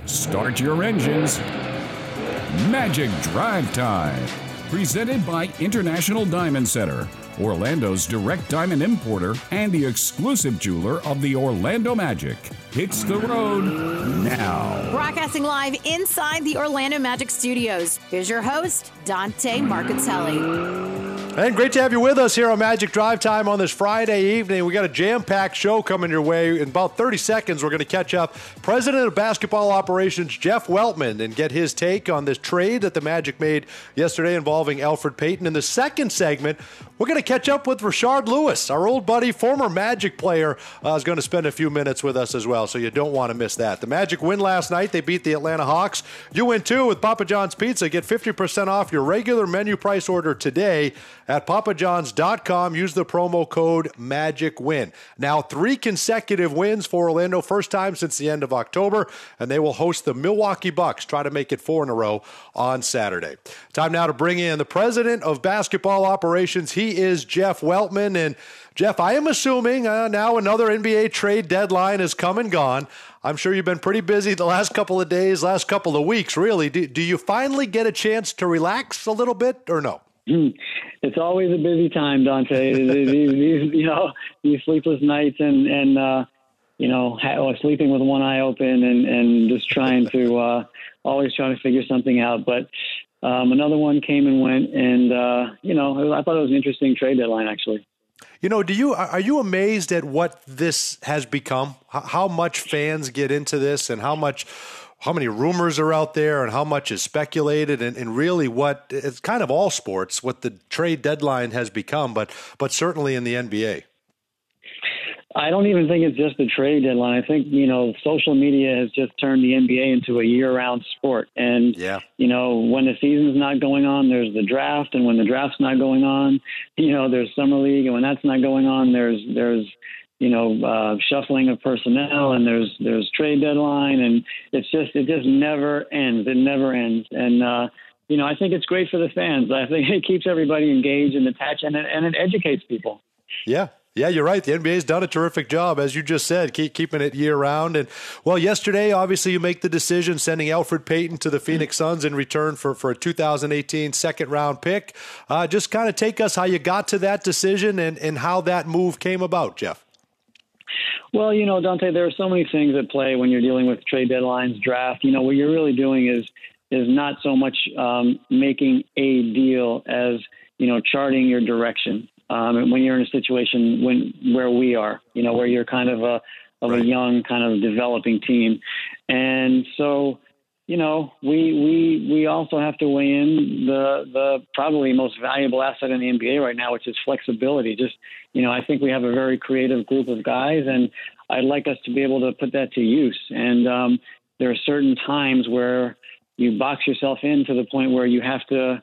Start your engines. Magic Drive Time. Presented by International Diamond Center, Orlando's direct diamond importer and the exclusive jeweler of the Orlando Magic. Hits the road now. Broadcasting live inside the Orlando Magic Studios. Here's your host, Dante Marchitelli. And great to have you with us here on Magic Drive Time on this Friday evening. We got a jam-packed show coming your way. In about 30 seconds, we're going to catch up President of Basketball Operations, Jeff Weltman, and get his take on this trade that the Magic made yesterday involving Elfrid Payton. In the second segment, we're going to catch up with Rashard Lewis, our old buddy, former Magic player, is going to spend a few minutes with us as well, so you don't want to miss that. The Magic win last night. They beat the Atlanta Hawks. You win too with Papa John's Pizza. Get 50% off your regular menu price order today at papajohns.com. Use the promo code MAGICWIN. Now 3 consecutive wins for Orlando, first time since the end of October, and they will host the Milwaukee Bucks. Try to make it 4 in a row on Saturday. Time now to bring in the President of Basketball Operations. He is Jeff Weltman. And Jeff, I am assuming now another NBA trade deadline has come and gone. I'm sure you've been pretty busy the last couple of days, last couple of weeks, really. Do you finally get a chance to relax a little bit or no? It's always a busy time, Dante. these sleepless nights and sleeping with one eye open and just trying to always trying to figure something out. But another one came and went, and I thought it was an interesting trade deadline, actually. Are you amazed at what this has become? How much fans get into this, and how many rumors are out there, and how much is speculated, and really what it's kind of all sports, what the trade deadline has become, but certainly in the NBA. I don't even think it's just the trade deadline. I think, social media has just turned the NBA into a year-round sport. And, when the season's not going on, there's the draft. And when the draft's not going on, there's summer league. And when that's not going on, there's shuffling of personnel, and there's trade deadline. And it just never ends. It never ends. And, I think it's great for the fans. I think it keeps everybody engaged and attached, and it educates people. Yeah. Yeah, you're right. The NBA's done a terrific job, as you just said, keeping it year-round. And, yesterday, obviously, you make the decision sending Elfrid Payton to the Phoenix Suns in return for a 2018 second-round pick. Just kind of take us how you got to that decision and how that move came about, Jeff. Well, Dante, there are so many things at play when you're dealing with trade deadlines, draft. What you're really doing is not so much making a deal as, charting your direction. When you're in a situation where we are, where you're kind of a young, kind of developing team. And so, we also have to weigh in the probably most valuable asset in the NBA right now, which is flexibility. Just, I think we have a very creative group of guys, and I'd like us to be able to put that to use. And there are certain times where you box yourself in to the point where you have to,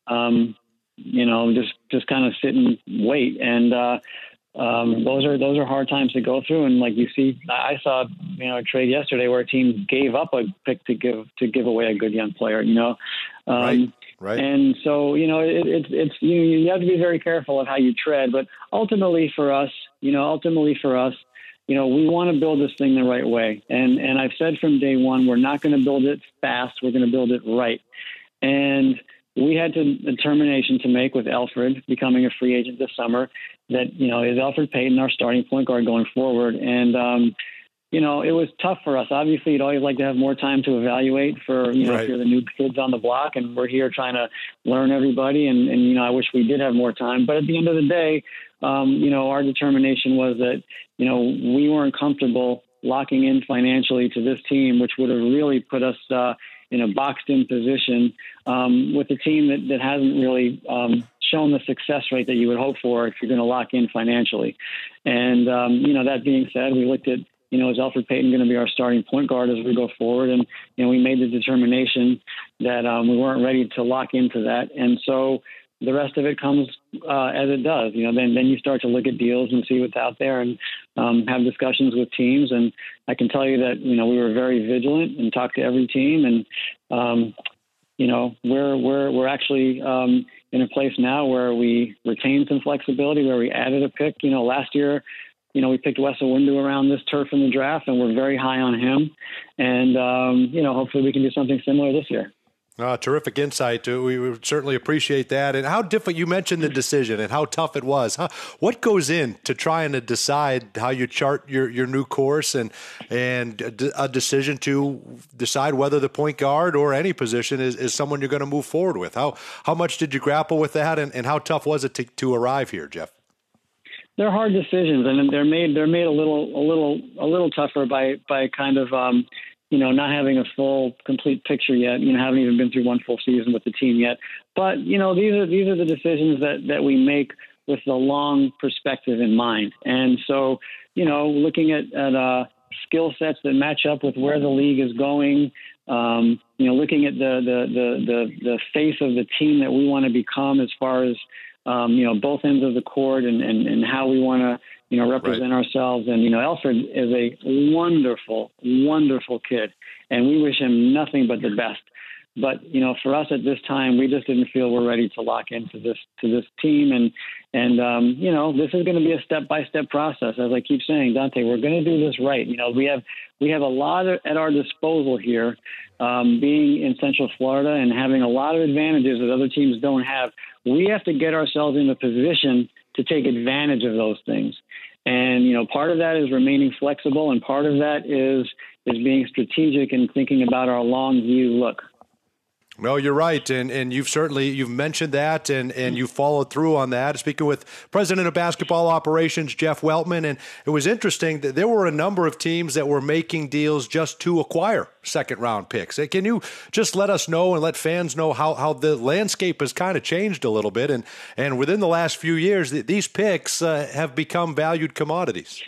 just kind of sit and wait. And those are hard times to go through. And like you see, I saw, a trade yesterday where a team gave up a pick to give away a good young player, Right. And so, it's you have to be very careful of how you tread. But ultimately for us, we want to build this thing the right way. And I've said from day one, we're not going to build it fast. We're going to build it right. And we had a determination to make with Elfrid becoming a free agent this summer that, is Elfrid Payton our starting point guard going forward? And, it was tough for us. Obviously, you'd always like to have more time to evaluate for, if you're the new kids on the block, and we're here trying to learn everybody. And I wish we did have more time. But at the end of the day, our determination was that, we weren't comfortable locking in financially to this team, which would have really put us in a boxed-in position with a team that hasn't really shown the success rate that you would hope for if you're going to lock in financially. And, that being said, we looked at, is Elfrid Payton going to be our starting point guard as we go forward? And, we made the determination that we weren't ready to lock into that. And so the rest of it comes as it does. Then you start to look at deals and see what's out there and have discussions with teams. And I can tell you that, we were very vigilant and talked to every team. And, we're actually in a place now where we retained some flexibility, where we added a pick. Last year, we picked Wes Iwundu around this turf in the draft, and we're very high on him. And, hopefully we can do something similar this year. Terrific insight. We would certainly appreciate that. And how different, you mentioned the decision and how tough it was. What goes into trying to decide how you chart your new course and a decision to decide whether the point guard or any position is someone you're going to move forward with? How much did you grapple with that, and how tough was it to arrive here, Jeff? They're hard decisions, and they're made a little tougher by kind of not having a full, complete picture yet. Haven't even been through one full season with the team yet. But these are the decisions that we make with the long perspective in mind. And so, looking at skill sets that match up with where the league is going. Looking at the face of the team that we want to become as far as both ends of the court and how we want to represent ourselves. And, Alfred is a wonderful, wonderful kid, and we wish him nothing but the best. But, for us at this time, we just didn't feel we're ready to lock into this team. And this is going to be a step-by-step process. As I keep saying, Dante, we're going to do this right. We have a lot at our disposal here, being in Central Florida and having a lot of advantages that other teams don't have. We have to get ourselves in a position to take advantage of those things. And, part of that is remaining flexible, and part of that is being strategic and thinking about our long view look. No, you're right, and you've mentioned that, and you followed through on that. Speaking with President of Basketball Operations, Jeff Weltman, and it was interesting that there were a number of teams that were making deals just to acquire second-round picks. Can you just let us know and let fans know how the landscape has kind of changed a little bit, and within the last few years, these picks have become valued commodities?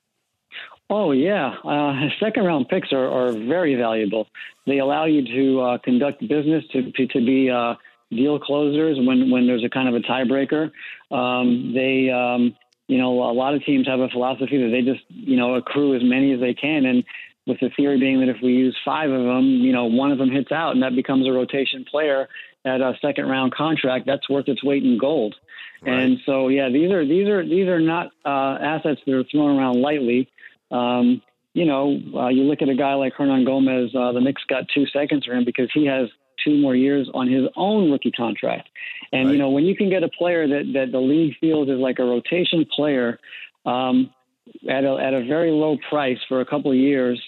Oh, yeah. Second-round picks are very valuable. They allow you to conduct business, to be deal closers when there's a kind of a tiebreaker. A lot of teams have a philosophy that they just, accrue as many as they can. And with the theory being that if we use 5 of them, one of them hits out and that becomes a rotation player at a second-round contract, that's worth its weight in gold. Right. And so, yeah, these are not assets that are thrown around lightly. You look at a guy like Hernan Gomez, the Knicks got 2 seconds for him because he has 2 more years on his own rookie contract. And, right. When you can get a player that the league feels is like a rotation player at a very low price for a couple of years,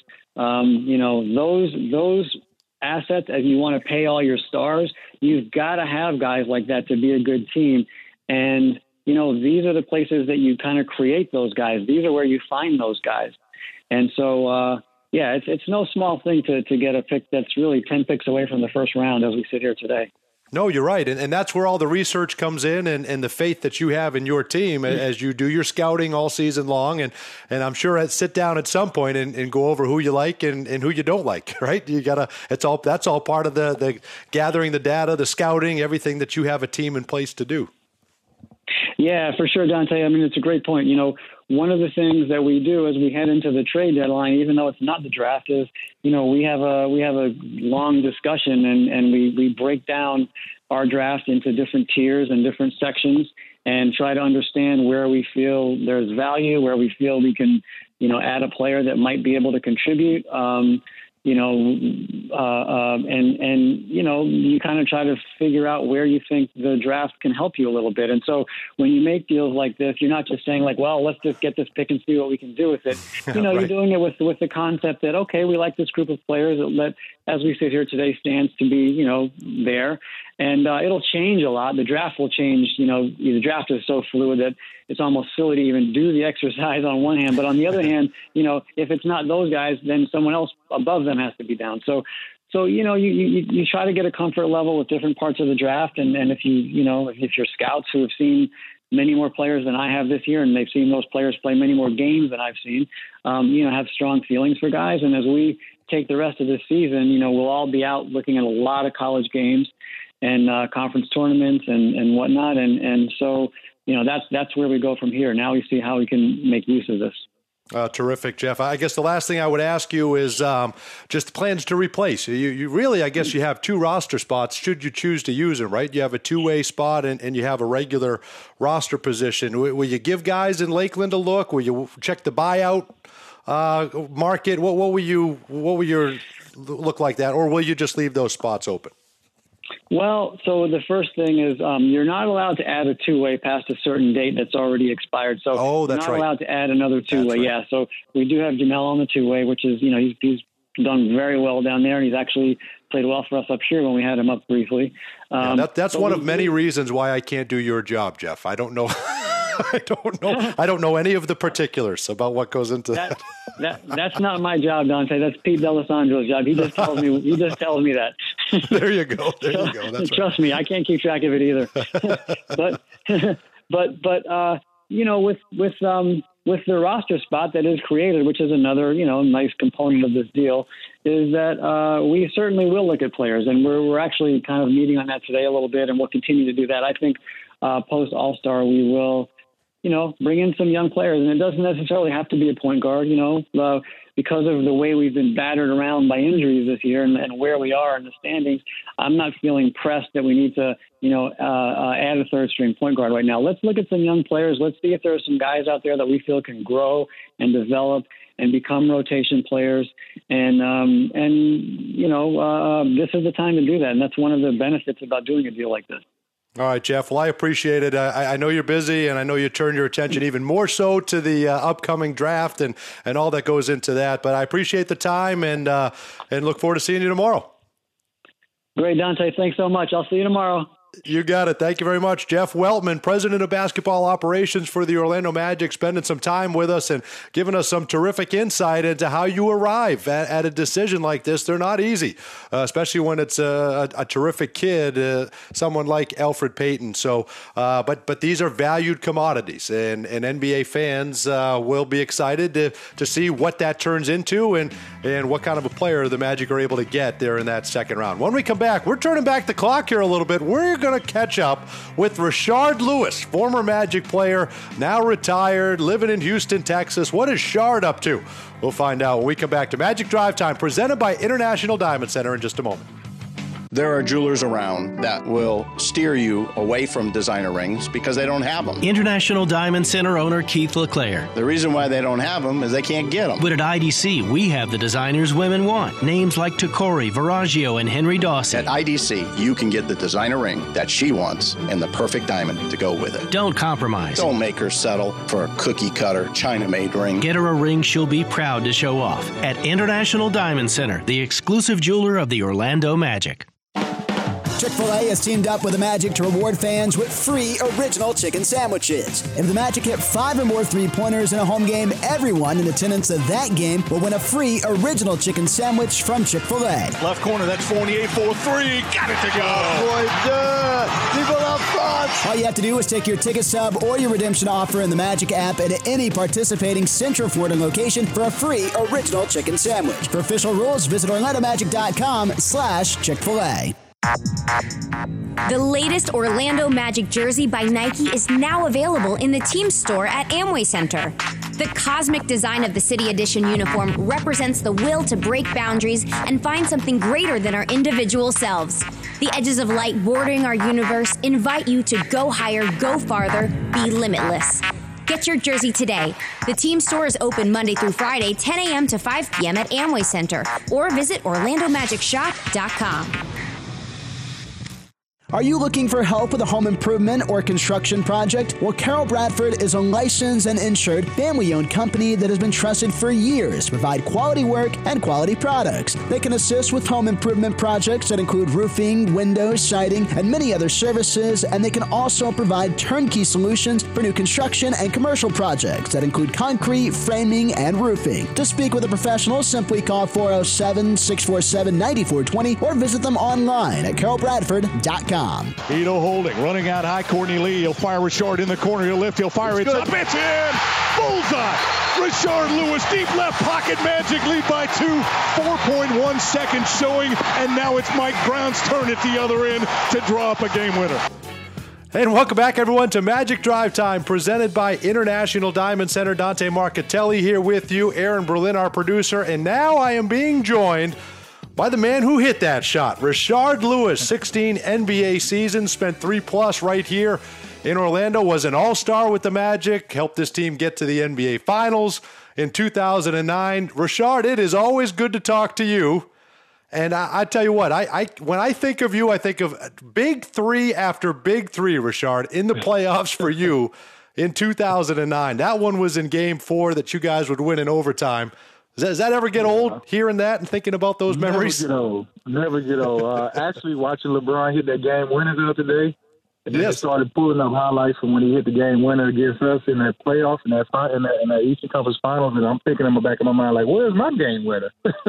those assets, as you want to pay all your stars, you've got to have guys like that to be a good team. And, these are the places that you kind of create those guys. These are where you find those guys. And so, it's no small thing to get a pick that's really 10 picks away from the first round as we sit here today. No, you're right. And that's where all the research comes in and the faith that you have in your team as you do your scouting all season long. And I'm sure I'd sit down at some point and go over who you like and who you don't like, right? That's all part of the gathering the data, the scouting, everything that you have a team in place to do. Yeah, for sure, Dante. I mean, it's a great point. One of the things that we do as we head into the trade deadline, even though it's not the draft, is, we have a long discussion and we break down our draft into different tiers and different sections and try to understand where we feel there's value, where we feel we can, add a player that might be able to contribute. You kind of try to figure out where you think the draft can help you a little bit. And so when you make deals like this, you're not just saying like, well, let's just get this pick and see what we can do with it. Right. You're doing it with the concept that, okay, we like this group of players that, as we sit here today, stands to be, there. And it'll change a lot. The draft will change. The draft is so fluid that it's almost silly to even do the exercise on one hand. But on the other hand, if it's not those guys, then someone else above them has to be down. So you try to get a comfort level with different parts of the draft. And if if you're scouts who have seen many more players than I have this year, and they've seen those players play many more games than I've seen, have strong feelings for guys. And as we take the rest of this season, we'll all be out looking at a lot of college games and conference tournaments and whatnot. And so, that's where we go from here. Now we see how we can make use of this. Terrific, Jeff. I guess the last thing I would ask you is just plans to replace. You really, I guess you have 2 roster spots should you choose to use them, right? You have a 2-way spot and you have a regular roster position. Will you give guys in Lakeland a look? Will you check the buyout market, what will your look like that, or will you just leave those spots open? Well, so the first thing is you're not allowed to add a two-way past a certain date that's already expired. So that's you're not allowed to add another two-way. Right. Yeah, so we do have Jamel on the two-way, which is, he's done very well down there, and he's actually played well for us up here when we had him up briefly. That's one of many reasons why I can't do your job, Jeff. I don't know. I don't know any of the particulars about what goes into that. That's not my job, Dante. That's Pete D'Alessandro's job. He just tells me. He just tells me that. There you go. That's trust me, I can't keep track of it either. but with the roster spot that is created, which is another nice component of this deal, is that we certainly will look at players, and we're actually kind of meeting on that today a little bit, and we'll continue to do that. I think post All-Star we will bring in some young players, and it doesn't necessarily have to be a point guard, because of the way we've been battered around by injuries this year and where we are in the standings. I'm not feeling pressed that we need to, add a third string point guard right now. Let's look at some young players. Let's see if there are some guys out there that we feel can grow and develop and become rotation players. And this is the time to do that. And that's one of the benefits about doing a deal like this. All right, Jeff. Well, I appreciate it. I know you're busy, and I know you turn your attention even more so to the upcoming draft and all that goes into that. But I appreciate the time and look forward to seeing you tomorrow. Great, Dante. Thanks so much. I'll see you tomorrow. You got it. Thank you very much. Jeff Weltman, president of basketball operations for the Orlando Magic, spending some time with us and giving us some terrific insight into how you arrive at a decision like this. They're not easy, especially when it's a terrific kid, someone like Elfrid Payton. So, but these are valued commodities, and NBA fans will be excited to see what that turns into and what kind of a player the Magic are able to get there in that second round. When we come back, we're turning back the clock here a little bit. We're going to catch up with Rashard Lewis, former Magic player, now retired, living in Houston, Texas. What is Shard up to? We'll find out when we come back to Magic Drive Time, presented by International Diamond Center in just a moment. There are jewelers around that will steer you away from designer rings because they don't have them. International Diamond Center owner Keith LeClaire. The reason why they don't have them is they can't get them. But at IDC, we have the designers women want. Names like Tacori, Verragio, and Henry Dawson. At IDC, you can get the designer ring that she wants and the perfect diamond to go with it. Don't compromise. Don't make her settle for a cookie-cutter, China-made ring. Get her a ring she'll be proud to show off. At International Diamond Center, the exclusive jeweler of the Orlando Magic. Chick-fil-A has teamed up with the Magic to reward fans with free original chicken sandwiches. If the Magic hit 5 or more three-pointers in a home game, everyone in attendance of that game will win a free original chicken sandwich from Chick-fil-A. Left corner, that's Fournier for three. Got it to go. Boy, people up front. All you have to do is take your ticket stub or your redemption offer in the Magic app at any participating Central Florida location for a free original chicken sandwich. For official rules, visit OrlandoMagic.com/Chick-fil-A. The latest Orlando Magic jersey by Nike is now available in the team store at Amway Center. The cosmic design of the City Edition uniform represents the will to break boundaries and find something greater than our individual selves. The edges of light bordering our universe invite you to go higher, go farther, be limitless. Get your jersey today. The team store is open Monday through Friday, 10 a.m. to 5 p.m. at Amway Center, or visit OrlandoMagicShop.com. Are you looking for help with a home improvement or construction project? Well, Carol Bradford is a licensed and insured family-owned company that has been trusted for years to provide quality work and quality products. They can assist with home improvement projects that include roofing, windows, siding, and many other services, and they can also provide turnkey solutions for new construction and commercial projects that include concrete, framing, and roofing. To speak with a professional, simply call 407-647-9420 or visit them online at carolbradford.com. Ito holding, running out high, Courtney Lee. He'll fire Rashard in the corner. He'll lift, he'll fire. It's up, it's in! Bullseye! Rashard Lewis, deep left pocket, Magic lead by 2. 4.1 seconds showing, and now it's Mike Brown's turn at the other end to draw up a game winner. And welcome back, everyone, to Magic Drive Time, presented by International Diamond Center. Dante Marchitelli here with you, Aaron Berlin, our producer, and now I am being joined by the man who hit that shot, Rashard Lewis. 16 NBA seasons, spent 3+ right here in Orlando, was an all-star with the Magic, helped this team get to the NBA Finals, in 2009. Richard, it is always good to talk to you. And I tell you what, when I think of you, I think of big three after big three, Richard, in the playoffs for you in 2009. That one was in Game 4 that you guys would win in overtime. Does that ever get old, hearing that and thinking about those memories? Never get old. Actually, watching LeBron hit that game winner the other day, and then started pulling up highlights from when he hit the game winner against us in that playoff in that Eastern Conference Finals, and I'm thinking in the back of my mind, like, where's my game winner?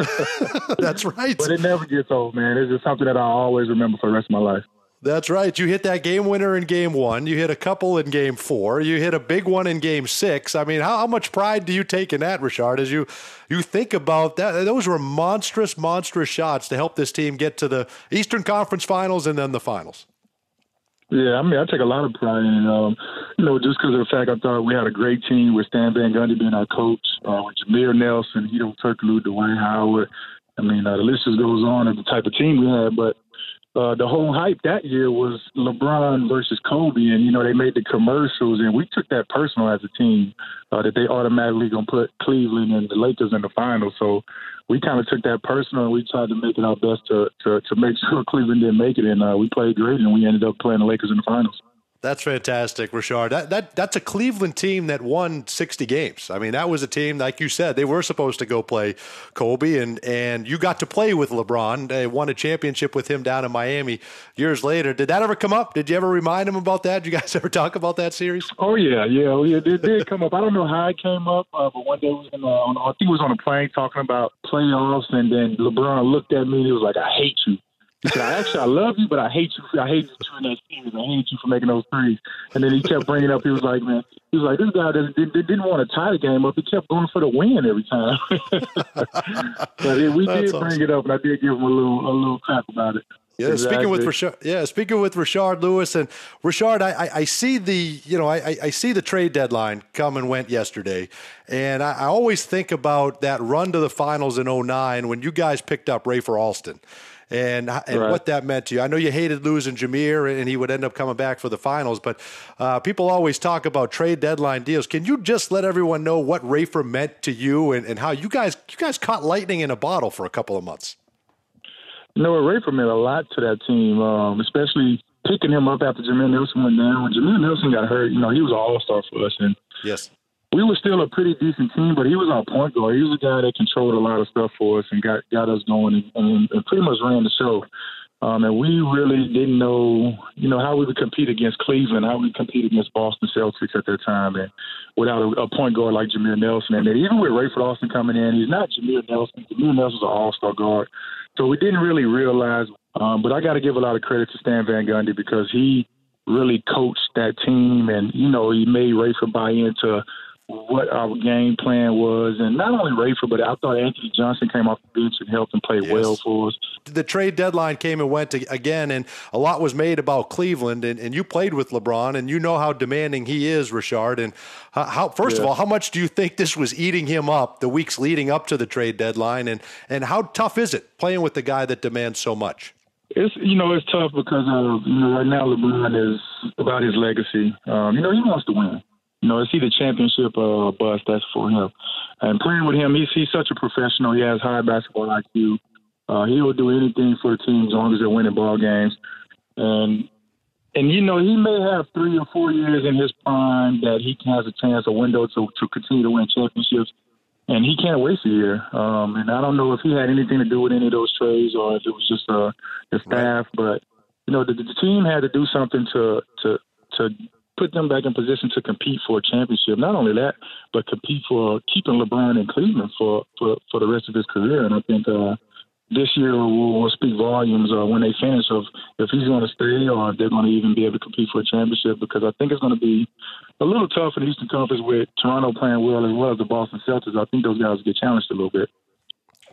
That's right. But it never gets old, man. It's just something that I'll always remember for the rest of my life. That's right. You hit that game winner in Game 1. You hit a couple in Game 4. You hit a big one in Game 6. I mean, how much pride do you take in that, Richard, as you think about that? Those were monstrous shots to help this team get to the Eastern Conference Finals and then the Finals. Yeah, I mean, I take a lot of pride in it, just because of the fact I thought we had a great team with Stan Van Gundy being our coach, with Jameer Nelson, Hedo Turkoglu, Dwight Howard. I mean, the list just goes on of the type of team we had. But the whole hype that year was LeBron versus Kobe, and, they made the commercials, and we took that personal as a team, that they automatically going to put Cleveland and the Lakers in the finals. So we kind of took that personal, and we tried to make it our best to make sure Cleveland didn't make it, and we played great, and we ended up playing the Lakers in the finals. That's fantastic, Richard. That's a Cleveland team that won 60 games. I mean, that was a team, like you said, they were supposed to go play Kobe, and you got to play with LeBron. They won a championship with him down in Miami years later. Did that ever come up? Did you ever remind him about that? Did you guys ever talk about that series? Oh, yeah. It did come up. I don't know how it came up, but one day I think it was on a plane talking about playoffs, and then LeBron looked at me and he was like, "I hate you." He said, I love you, but I hate you. I hate you in that series. I hate you for making those threes. And then he kept bringing up, he was like, this guy didn't want to tie the game up. He kept going for the win every time. But we did bring it up, and I did give him a little crap about it. Yeah, exactly. Speaking with Richard Lewis, and Richard, I see I see the trade deadline come and went yesterday, and I always think about that run to the finals in 2009 when you guys picked up Rafer Alston. And what that meant to you. I know you hated losing Jameer, and he would end up coming back for the finals, but people always talk about trade deadline deals. Can you just let everyone know what Rafer meant to you and how you guys caught lightning in a bottle for a couple of months? Rafer meant a lot to that team, especially picking him up after Jameer Nelson went down. When Jameer Nelson got hurt, he was an all-star for us. And yes. We were still a pretty decent team, but he was our point guard. He was the guy that controlled a lot of stuff for us and got us going and pretty much ran the show. And we really didn't know, how we would compete against Cleveland, how we would compete against Boston Celtics at that time, and without a point guard like Jameer Nelson. And then even with Rafer Alston coming in, he's not Jameer Nelson. Jameer Nelson's an all-star guard. So we didn't really realize, but I got to give a lot of credit to Stan Van Gundy because he really coached that team, and, he made Rafer buy into what our game plan was. And not only Rafer, but I thought Anthony Johnson came off the bench and helped and played well for us. The trade deadline came and went again, and a lot was made about Cleveland, and you played with LeBron, and you know how demanding he is, Richard. And first of all, how much do you think this was eating him up the weeks leading up to the trade deadline, and how tough is it playing with the guy that demands so much? It's tough because right now LeBron is about his legacy. He wants to win. It's either championship or bust. That's for him. And playing with him, he's such a professional. He has high basketball IQ. He will do anything for the team as long as they're winning ball games. And he may have 3 or 4 years in his prime that he has a chance, a window to continue to win championships. And he can't waste a year. And I don't know if he had anything to do with any of those trades or if it was just the staff. But the team had to do something to put them back in position to compete for a championship. Not only that, but compete for keeping LeBron in Cleveland for the rest of his career. And I think this year will speak volumes when they finish of if he's going to stay or if they're going to even be able to compete for a championship, because I think it's going to be a little tough in the Eastern Conference with Toronto playing well as the Boston Celtics. I think those guys get challenged a little bit.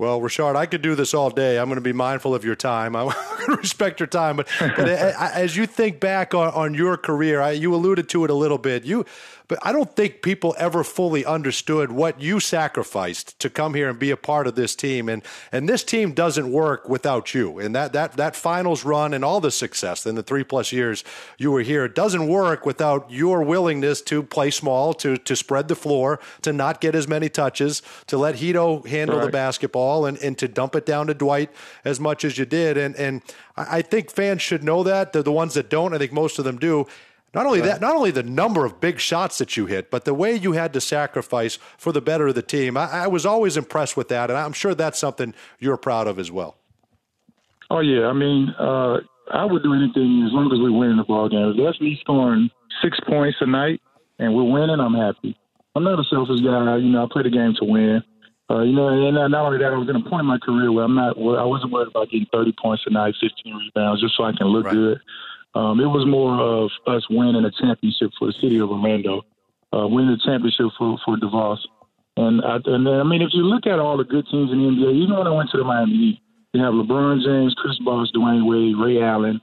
Well, Rashard, I could do this all day. I'm going to be mindful of your time. I'm going to respect your time. But as you think back on your career, you alluded to it a little bit. But I don't think people ever fully understood what you sacrificed to come here and be a part of this team. And this team doesn't work without you. And that finals run and all the success in the 3+ years you were here, it doesn't work without your willingness to play small, to spread the floor, to not get as many touches, to let Hedo handle the basketball and to dump it down to Dwight as much as you did. And I think fans should know that. They're the ones that don't. I think most of them do. Not only that, not only the number of big shots that you hit, but the way you had to sacrifice for the better of the team. I was always impressed with that, and I'm sure that's something you're proud of as well. Oh, yeah. I mean, I would do anything as long as we win the ball game. If that's me scoring 6 points a night and we're winning, I'm happy. I'm not a selfish guy. I play the game to win. And not only that, I was in a point in my career where I wasn't worried about getting 30 points a night, 15 rebounds, just so I can look good. It was more of us winning a championship for the city of Orlando, winning a championship for DeVos. And I mean, if you look at all the good teams in the NBA, even when I went to the Miami Heat, you have LeBron James, Chris Bosh, Dwayne Wade, Ray Allen.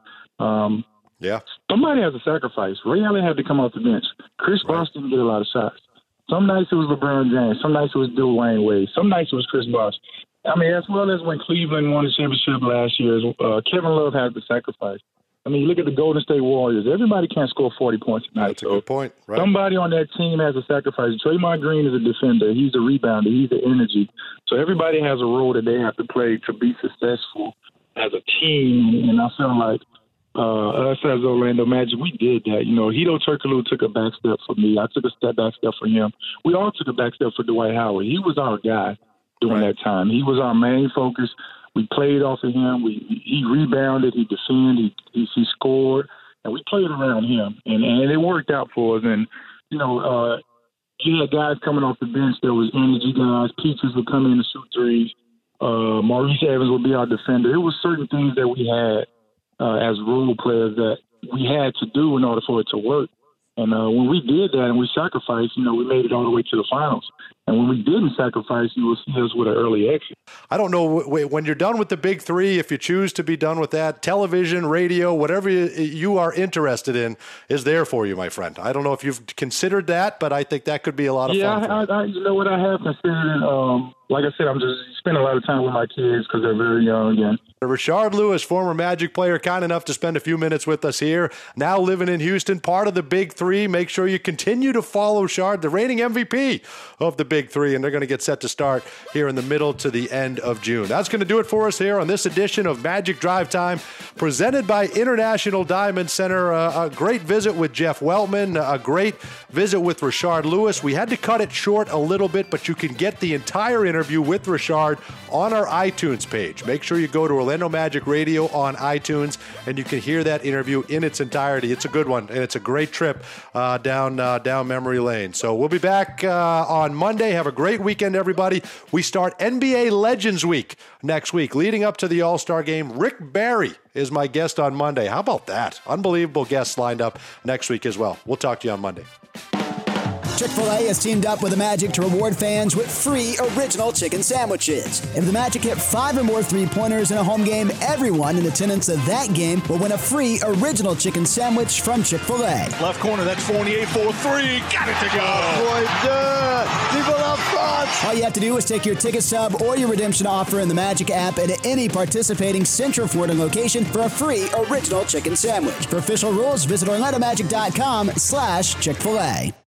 Somebody has to sacrifice. Ray Allen had to come off the bench. Chris Bosh didn't get a lot of shots. Some nights it was LeBron James. Some nights it was Dwayne Wade. Some nights it was Chris Bosh. I mean, as well as when Cleveland won the championship last year, Kevin Love had to sacrifice. I mean, you look at the Golden State Warriors. Everybody can't score 40 points a night. That's a good point. Right. Somebody on that team has to sacrifice. Draymond Green is a defender. He's a rebounder. He's the energy. So everybody has a role that they have to play to be successful as a team. And I feel like us as Orlando Magic, we did that. Hedo Turkoglu took a back step for me. I took a back step for him. We all took a back step for Dwight Howard. He was our guy during that time. He was our main focus. We played off of him. He rebounded. He defended. He scored, and we played around him, and it worked out for us. And you had guys coming off the bench. There was energy guys. Peaches would come in to shoot threes. Maurice Evans would be our defender. It was certain things that we had as role players that we had to do in order for it to work. And when we did that and we sacrificed, we made it all the way to the finals. And when we didn't sacrifice, you will see us with an early exit. I don't know, when you're done with the big three, if you choose to be done with that, television, radio, whatever you are interested in is there for you, my friend. I don't know if you've considered that, but I think that could be a lot of fun. Yeah, you know what, I have considered it. Like I said, I'm just spending a lot of time with my kids because they're very young. And Rashard Lewis, former Magic player, kind enough to spend a few minutes with us here, now living in Houston, part of the Big Three. Make sure you continue to follow Shard, the reigning MVP of the Big Three, and they're going to get set to start here in the middle to the end of June. That's going to do it for us here on this edition of Magic Drive Time, presented by International Diamond Center. A great visit with Jeff Weltman, a great visit with Rashard Lewis. We had to cut it short a little bit, but you can get the entire interview with Rashard on our iTunes page. Make sure you go to Orlando Magic Radio on iTunes, and you can hear that interview in its entirety. It's a good one, and it's a great trip down memory lane. So we'll be back on Monday. Have a great weekend, everybody. We start NBA Legends Week next week, leading up to the All-Star Game. Rick Barry is my guest on Monday. How about that? Unbelievable guests lined up next week as well. We'll talk to you on Monday. Chick-fil-A has teamed up with the Magic to reward fans with free original chicken sandwiches. If the Magic hit 5 or more three-pointers in a home game, everyone in attendance at that game will win a free original chicken sandwich from Chick-fil-A. Left corner, that's Fournier for three. Got it to go. People up front. All you have to do is take your ticket stub or your redemption offer in the Magic app at any participating Central Florida location for a free original chicken sandwich. For official rules, visit OrlandoMagic.com/Chick-fil-A.